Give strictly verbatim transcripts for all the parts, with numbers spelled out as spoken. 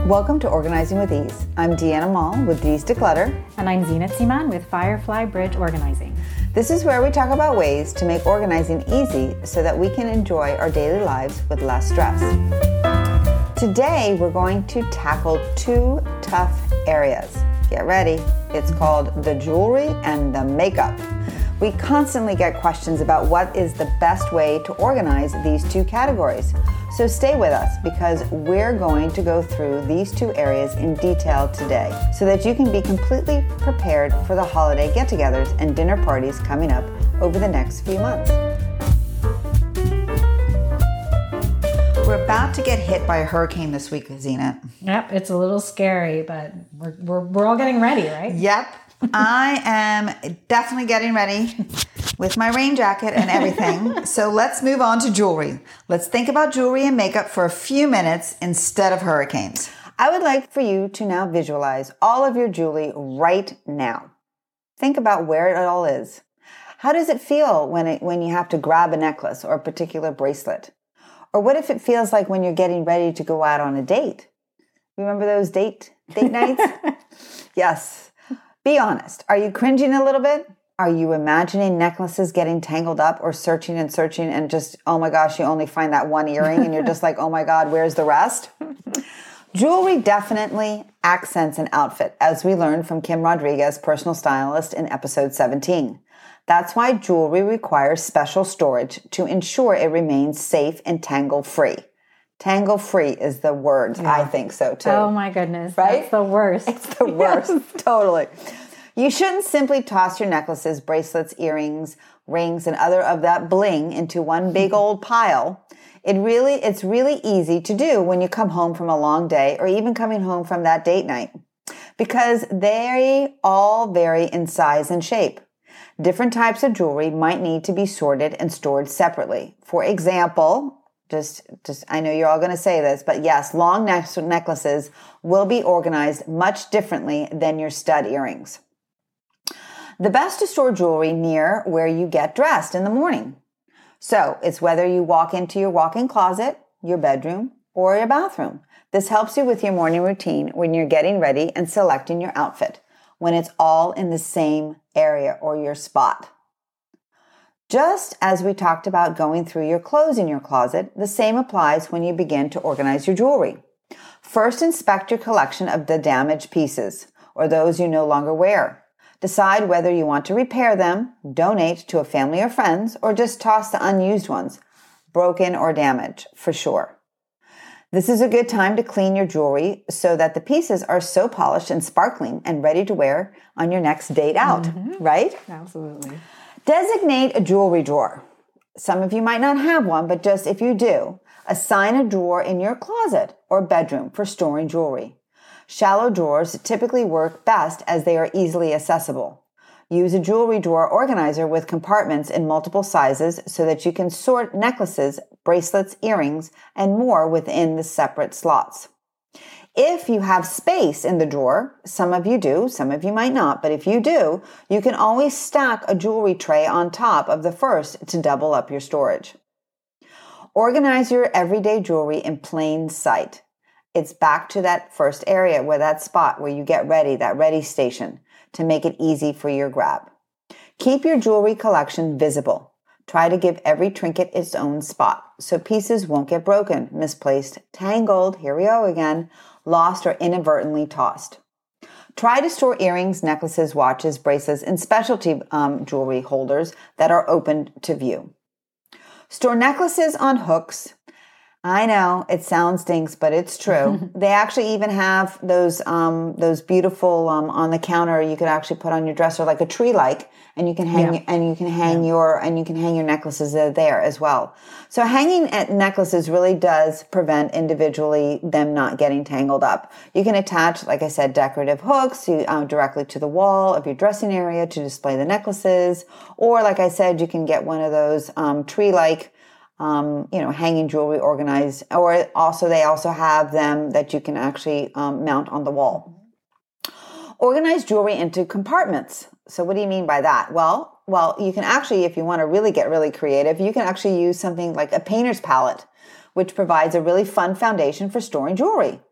Welcome to Organizing with Ease. I'm Deanna Mall with Dees Declutter. And I'm Zinat Siman with Firefly Bridge Organizing. This is where we talk about ways to make organizing easy so that we can enjoy our daily lives with less stress. Today, we're going to tackle two tough areas. Get ready. It's called the jewelry and the makeup. We constantly get questions about what is the best way to organize these two categories. So stay with us because we're going to go through these two areas in detail today so that you can be completely prepared for the holiday get-togethers and dinner parties coming up over the next few months. We're about to get hit by a hurricane this week, Zena. Yep, it's a little scary, but we're, we're, we're all getting ready, right? Yep. I am definitely getting ready with my rain jacket and everything. So let's move on to jewelry. Let's think about jewelry and makeup for a few minutes instead of hurricanes. I would like for you to now visualize all of your jewelry right now. Think about where it all is. How does it feel when it, when you have to grab a necklace or a particular bracelet? Or what if it feels like when you're getting ready to go out on a date? Remember those date date nights? Yes. Be honest. Are you cringing a little bit? Are you imagining necklaces getting tangled up or searching and searching and just, oh my gosh, you only find that one earring and you're just like, oh my God, where's the rest? Jewelry definitely accents an outfit, as we learned from Kim Rodriguez, personal stylist, in episode seventeen. That's why jewelry requires special storage to ensure it remains safe and tangle-free. Tangle-free is the word. Yeah. I think so too. Oh my goodness. Right? That's the worst. It's the worst. Yes. Totally. You shouldn't simply toss your necklaces, bracelets, earrings, rings, and other of that bling into one big old pile. It really, it's really easy to do when you come home from a long day or even coming home from that date night because they all vary in size and shape. Different types of jewelry might need to be sorted and stored separately. For example, Just, just, I know you're all going to say this, but yes, long ne- necklaces will be organized much differently than your stud earrings. The best to store jewelry near where you get dressed in the morning. So it's whether you walk into your walk-in closet, your bedroom, or your bathroom. This helps you with your morning routine when you're getting ready and selecting your outfit, when it's all in the same area or your spot. Just as we talked about going through your clothes in your closet, the same applies when you begin to organize your jewelry. First, inspect your collection of the damaged pieces or those you no longer wear. Decide whether you want to repair them, donate to a family or friends, or just toss the unused ones, broken or damaged, for sure. This is a good time to clean your jewelry so that the pieces are so polished and sparkling and ready to wear on your next date out, mm-hmm. right? Absolutely. Designate a jewelry drawer. Some of you might not have one, but just if you do, assign a drawer in your closet or bedroom for storing jewelry. Shallow drawers typically work best as they are easily accessible. Use a jewelry drawer organizer with compartments in multiple sizes so that you can sort necklaces, bracelets, earrings, and more within the separate slots. If you have space in the drawer, some of you do, some of you might not, but if you do, you can always stack a jewelry tray on top of the first to double up your storage. Organize your everyday jewelry in plain sight. It's back to that first area where that spot where you get ready, that ready station, to make it easy for your grab. Keep your jewelry collection visible. Try to give every trinket its own spot so pieces won't get broken, misplaced, tangled, here we go again, lost, or inadvertently tossed. Try to store earrings, necklaces, watches, bracelets, and specialty um, jewelry holders that are open to view. Store necklaces on hooks. I know it sounds stinks, but it's true. They actually even have those um, those beautiful um, on the counter. You could actually put on your dresser like a tree-like, and you can hang yeah. and you can hang yeah. your and you can hang your necklaces there as well. So hanging at necklaces really does prevent individually them not getting tangled up. You can attach, like I said, decorative hooks to, um, directly to the wall of your dressing area to display the necklaces, or like I said, you can get one of those um, tree-like. Um, you know, hanging jewelry organized, or also they also have them that you can actually um, mount on the wall. Organize jewelry into compartments. So what do you mean by that? Well, well, you can actually, if you want to really get really creative, you can actually use something like a painter's palette, which provides a really fun foundation for storing jewelry.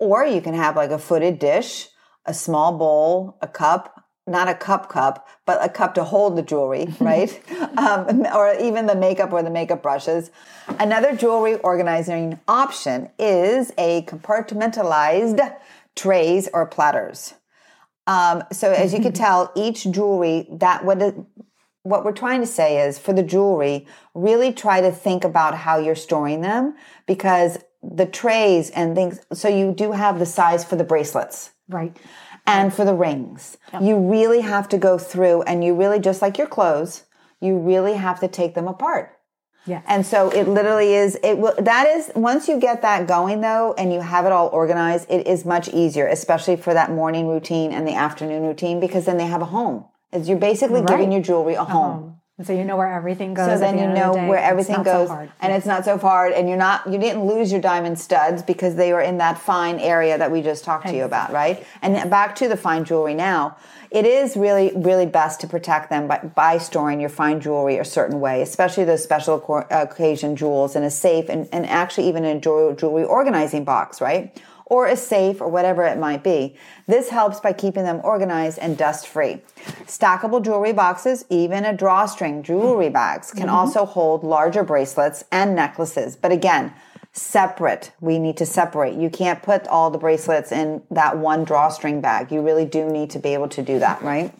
Or you can have like a footed dish, a small bowl, a cup, not a cup cup, but a cup to hold the jewelry, right? um, or even the makeup or the makeup brushes. Another jewelry organizing option is a compartmentalized trays or platters. Um, so as you can tell, each jewelry, that what it, what we're trying to say is for the jewelry, really try to think about how you're storing them, because the trays and things, so you do have the size for the bracelets. Right. And for the rings, yep. You really have to go through, and you really, just like your clothes, you really have to take them apart. Yeah. And so it literally is, it will, that is, once you get that going though, and you have it all organized, it is much easier, especially for that morning routine and the afternoon routine, because then they have a home. It's, you're basically right. giving your jewelry a, a home. home. And so you know where everything goes. So then the you know the where everything goes, so and yeah. it's not so hard, and you're not, you didn't lose your diamond studs because they were in that fine area that we just talked to you about, right? And back to the fine jewelry now, it is really, really best to protect them by, by storing your fine jewelry a certain way, especially those special occasion jewels in a safe and, and actually even in a jewelry organizing box, right? Or a safe or whatever it might be. This helps by keeping them organized and dust-free. Stackable jewelry boxes, even a drawstring jewelry bags, can mm-hmm. also hold larger bracelets and necklaces. But again, separate. We need to separate. You can't put all the bracelets in that one drawstring bag. You really do need to be able to do that, right?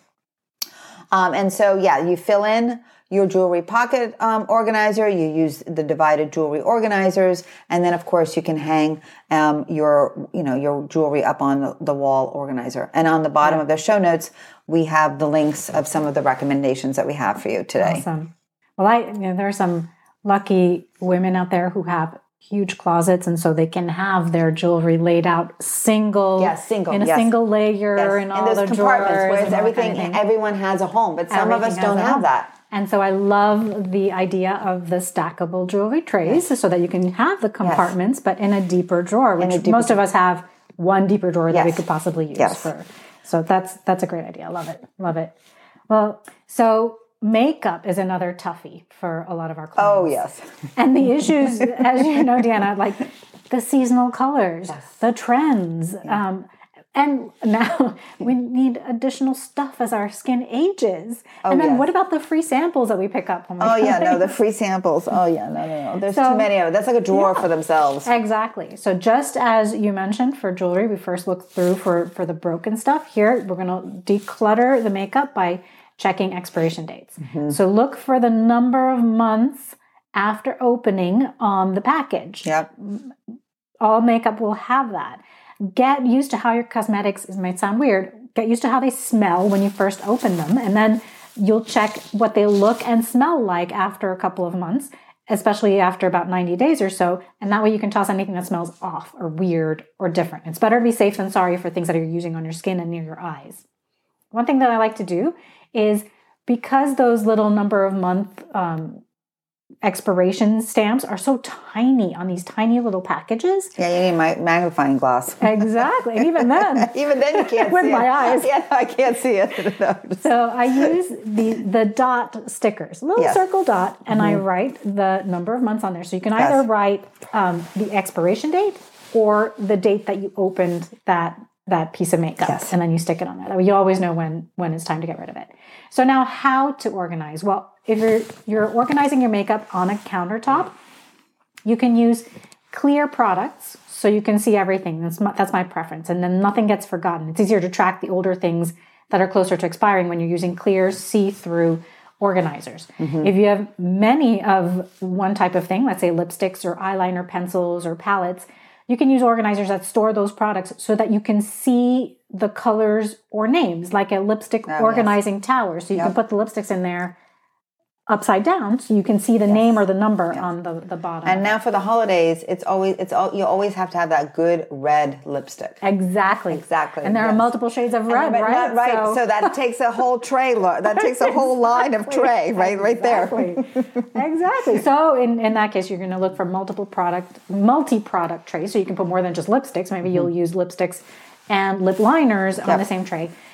Um, and so, yeah, you fill in your jewelry pocket um, organizer, you use the divided jewelry organizers, and then of course you can hang um, your, you know, your jewelry up on the, the wall organizer. And on the bottom yeah. of the show notes, we have the links of some of the recommendations that we have for you today. Awesome. Well, I, you know, there are some lucky women out there who have huge closets, and so they can have their jewelry laid out single, yes, single in a yes. single layer, yes. and all those the compartments, drawers, whereas and everything, kind of everyone has a home, but some everything of us don't have home. that. And so I love the idea of the stackable jewelry trays yes. so that you can have the compartments, yes. but in a deeper drawer, which deeper most drawer. of us have one deeper drawer yes. that we could possibly use yes. for. So that's that's a great idea. I love it. Love it. Well, so makeup is another toughie for a lot of our clients. Oh, yes. And the issues, as you know, Deanna, like the seasonal colors, yes. the trends, yeah. um, and now we need additional stuff as our skin ages. Oh, and then yes. what about the free samples that we pick up? Oh, oh yeah, no, the free samples. Oh, yeah, no, no, no. There's so, too many of it. That's like a drawer yeah, for themselves. Exactly. So just as you mentioned for jewelry, we first looked through for, for the broken stuff. Here, we're going to declutter the makeup by checking expiration dates. Mm-hmm. So look for the number of months after opening on the package. Yep. All makeup will have that. Get used to how your cosmetics, it might sound weird, get used to how they smell when you first open them, and then you'll check what they look and smell like after a couple of months, especially after about ninety days or so, and that way you can toss anything that smells off or weird or different. It's better to be safe than sorry for things that you're using on your skin and near your eyes. One thing that I like to do is, because those little number of month um, expiration stamps are so tiny on these tiny little packages. Yeah, you need my magnifying glass. Exactly. And even then. even then you can't with see my it. eyes. Yeah, no, I can't see it. No, just... So I use the, the dot stickers, a little yes. circle dot, and mm-hmm. I write the number of months on there. So you can either yes. write um, the expiration date or the date that you opened that that piece of makeup, yes. and then you stick it on there. That way you always know when when it's time to get rid of it. So now, how to organize? Well, if you're you're organizing your makeup on a countertop, you can use clear products so you can see everything. That's my, that's my preference, and then nothing gets forgotten. It's easier to track the older things that are closer to expiring when you're using clear, see-through organizers. Mm-hmm. If you have many of one type of thing, let's say lipsticks or eyeliner pencils or palettes, you can use organizers that store those products so that you can see the colors or names, like a lipstick oh, organizing yes. tower. So you yep. can put the lipsticks in there upside down so you can see the yes. name or the number yes. on the, the bottom. And now for the holidays, it's always it's all you always have to have that good red lipstick. Exactly. Exactly. And there yes. are multiple shades of red, then, right? Right. So, so that takes a whole tray lo- that takes a whole line of tray, right? Right exactly. there. Exactly. So in, in that case, you're going to look for multiple product, multi-product trays. So you can put more than just lipsticks. Maybe mm-hmm. you'll use lipsticks and lip liners yep. on the same tray.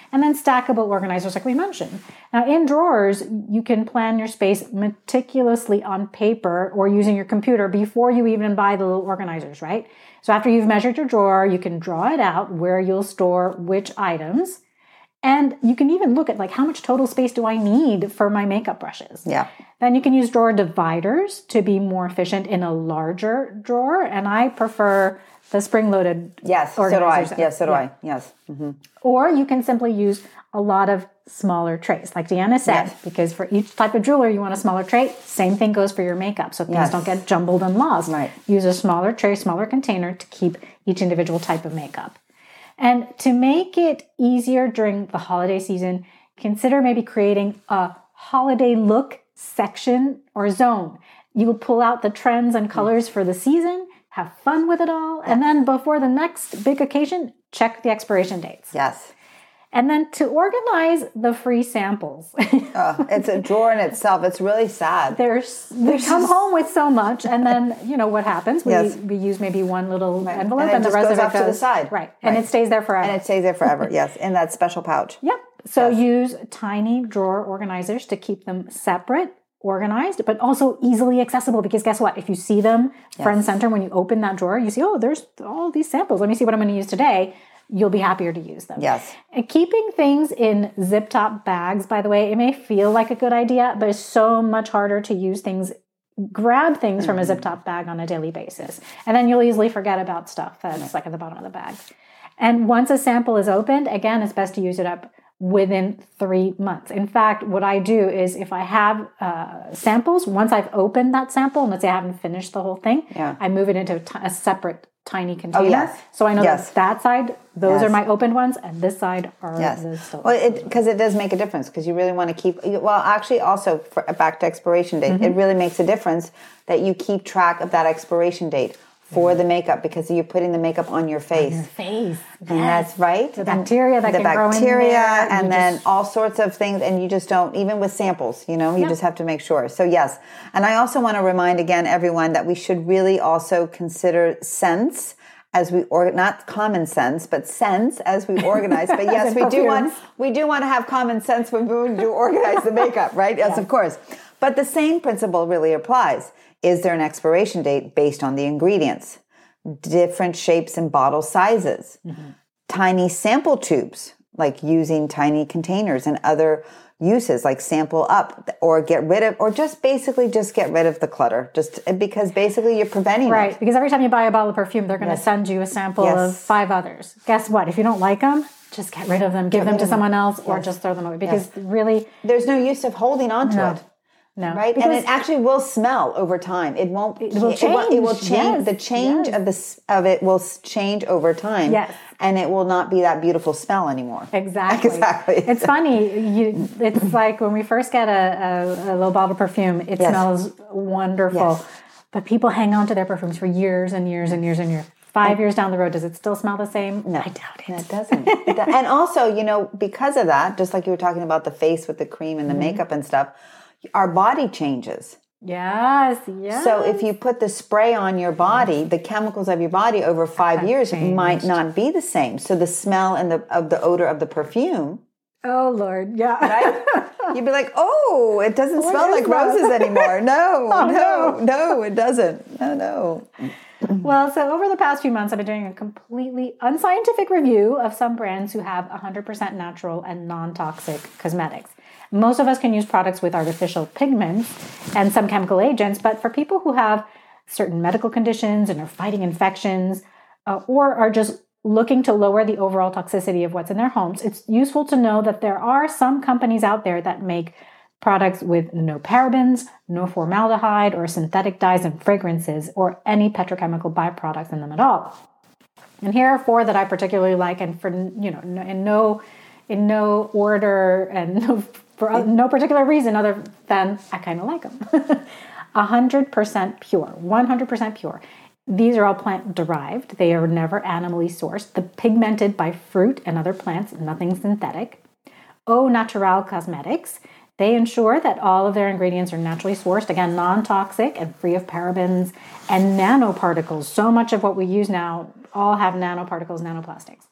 And then stackable organizers, like we mentioned. Now, in drawers, you can plan your space meticulously on paper or using your computer before you even buy the little organizers, right? So after you've measured your drawer, you can draw it out where you'll store which items. And you can even look at like, how much total space do I need for my makeup brushes? Yeah. Then you can use drawer dividers to be more efficient in a larger drawer. And I prefer the spring-loaded Yes, so do I. organizers. Yes, so do Yeah. I. Yes. Mm-hmm. Or you can simply use a lot of smaller trays, like Deanna said, Yes. because for each type of jeweler, you want a smaller tray. Same thing goes for your makeup, so things Yes. don't get jumbled and lost. Right. Use a smaller tray, smaller container to keep each individual type of makeup. And to make it easier during the holiday season, consider maybe creating a holiday look section or zone. You will pull out the trends and colors for the season, have fun with it all, and then before the next big occasion, check the expiration dates. Yes. And then to organize the free samples. Oh, it's a drawer in itself. It's really sad. There's we come home with so much, and then you know what happens. We Yes. we use maybe one little Right. envelope, And and, it the just rest goes of it off to the side. right, and Right. it stays there forever. And it stays there forever. Yes, in that special pouch. Yep. So Yes. use tiny drawer organizers to keep them separate, organized, but also easily accessible. Because guess what? If you see them front and center when you open that drawer, you see, oh, there's all these samples. Let me see what I'm going to use today. You'll be happier to use them. Yes. And keeping things in zip top bags, by the way, it may feel like a good idea, but it's so much harder to use things, grab things from a zip top bag on a daily basis. And then you'll easily forget about stuff that's like at the bottom of the bag. And once a sample is opened, again, it's best to use it up within three months. In fact, what I do is if I have uh, samples, once I've opened that sample, and let's say I haven't finished the whole thing, Yeah. I move it into a, t- a separate tiny container. Oh, yes. So I know Yes. that that side, those Yes. are my opened ones, and this side are Yes. the still. Well, it because it does make a difference because you really want to keep. Well, actually, also for, back to expiration date, Mm-hmm. it really makes a difference that you keep track of that expiration date for the makeup because you're putting the makeup on your face. Your face. And that's right. The bacteria that the can grow in bacteria, there, and you then just- all sorts of things, and you just don't. Even with samples, you know, you Yeah. just have to make sure. So yes, and I also want to remind again everyone that we should really also consider scents as we or not common sense, but sense as we organize. But yes, in we do want perfumes. we do want to have common sense when we do organize the makeup, right? Yes, of course. But the same principle really applies. Is there an expiration date based on the ingredients? Different shapes and bottle sizes, mm-hmm. tiny sample tubes, like using tiny containers and other uses like sample up or get rid of, or just basically just get rid of the clutter just because basically you're preventing Right, it. because every time you buy a bottle of perfume, they're going to Yes. send you a sample Yes. of five others. Guess what? If you don't like them, just get rid of them, give them rid to of them. someone else, or Yes. just throw them away. Because really, There's no use of holding on to No. it. no. Right, Because and it actually will smell over time. It won't. It will It will, it will change, change. yes, The change yes. of this of it will s- change over time. Yes. and it will not be that beautiful smell anymore. Exactly. Exactly. It's funny. You, it's like when we first get a, a, a little bottle of perfume, it Yes. smells wonderful. Yes. But people hang on to their perfumes for years and years and years and years. Five years down the road, does it still smell the same? No, I doubt it. No, it doesn't. It do- and also, you know, because of that, just like you were talking about the face with the cream and the Mm-hmm. makeup and stuff, our body changes. Yes, yes. So if you put the spray on your body, the chemicals of your body over five Have years changed. might not be the same. So the smell and the of the odor of the perfume, Oh, Lord, yeah. right? You'd be like, oh, it doesn't What smell is like that? roses anymore. No, Oh, no, no, it doesn't. No, no. Well, so over the past few months, I've been doing a completely unscientific review of some brands who have one hundred percent natural and non-toxic cosmetics. Most of us can use products with artificial pigments and some chemical agents, but for people who have certain medical conditions and are fighting infections uh, or are just looking to lower the overall toxicity of what's in their homes, it's useful to know that there are some companies out there that make products with no parabens, no formaldehyde or synthetic dyes and fragrances or any petrochemical byproducts in them at all. And here are four that I particularly like, and for you know, no- in no in no order and no, for no particular reason other than I kind of like them. one hundred percent pure, one hundred percent pure. These are all plant derived. They are never animally sourced. They're pigmented by fruit and other plants, nothing synthetic. Au Natural Cosmetics. They ensure that all of their ingredients are naturally sourced, again, non-toxic and free of parabens and nanoparticles. So much of what we use now all have nanoparticles, nanoplastics.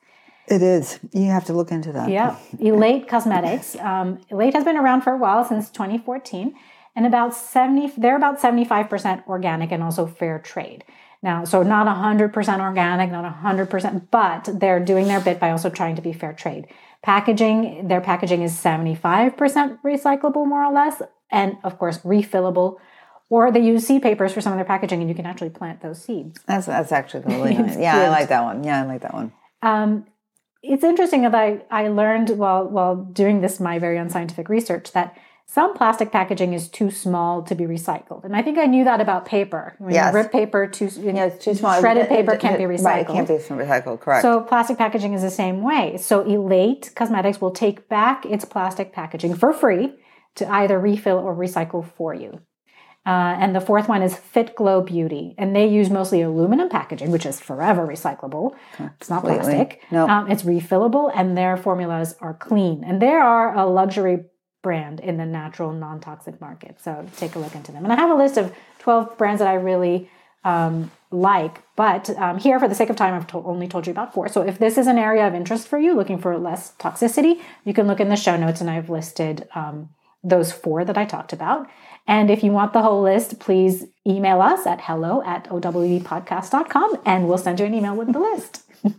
It is. You have to look into that. Yeah. Elate Cosmetics. Um, Elate has been around for a while, since twenty fourteen, and about seventy. They're about seventy-five percent organic and also fair trade. Now, so not one hundred percent organic, not one hundred percent, but they're doing their bit by also trying to be fair trade. Packaging, their packaging is seventy-five percent recyclable, more or less, and of course, refillable. Or they use seed papers for some of their packaging, and you can actually plant those seeds. That's that's actually really nice. Yeah, I like that one. Yeah, I like that one. Um, it's interesting that I, I learned while while doing this my very unscientific research that some plastic packaging is too small to be recycled, and I think I knew that about paper. When yes. you rip paper, too, you know, yeah, it's too small. Shredded paper it, it, can't be recycled. Right, it can't be recycled. Correct. So plastic packaging is the same way. So Elate Cosmetics will take back its plastic packaging for free to either refill or recycle for you. Uh, and the fourth one is Fit Glow Beauty, and they use mostly aluminum packaging, which is forever recyclable. It's not Completely. plastic. No. Um, it's refillable, and their formulas are clean. And they are a luxury brand in the natural, non-toxic market. So take a look into them. And I have a list of twelve brands that I really um, like, but um, here, for the sake of time, I've to- only told you about four. So if this is an area of interest for you, looking for less toxicity, you can look in the show notes, and I've listed um, those four that I talked about. And if you want the whole list, please email us at hello at o w d podcast dot com, and we'll send you an email with the list.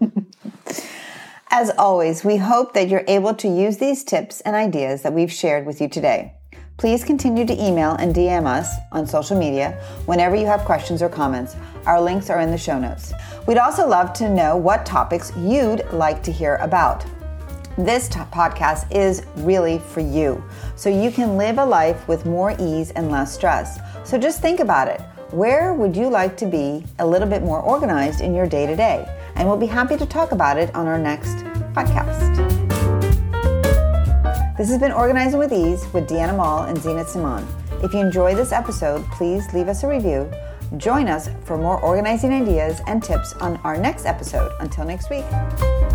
As always, we hope that you're able to use these tips and ideas that we've shared with you today. Please continue to email and D M us on social media whenever you have questions or comments. Our links are in the show notes. We'd also love to know what topics you'd like to hear about. This t- podcast is really for you, so you can live a life with more ease and less stress. So just think about it. Where would you like to be a little bit more organized in your day-to-day? And we'll be happy to talk about it on our next podcast. This has been Organizing with Ease with Deanna Mall and Zinat Simon. If you enjoyed this episode, please leave us a review. Join us for more organizing ideas and tips on our next episode. Until next week.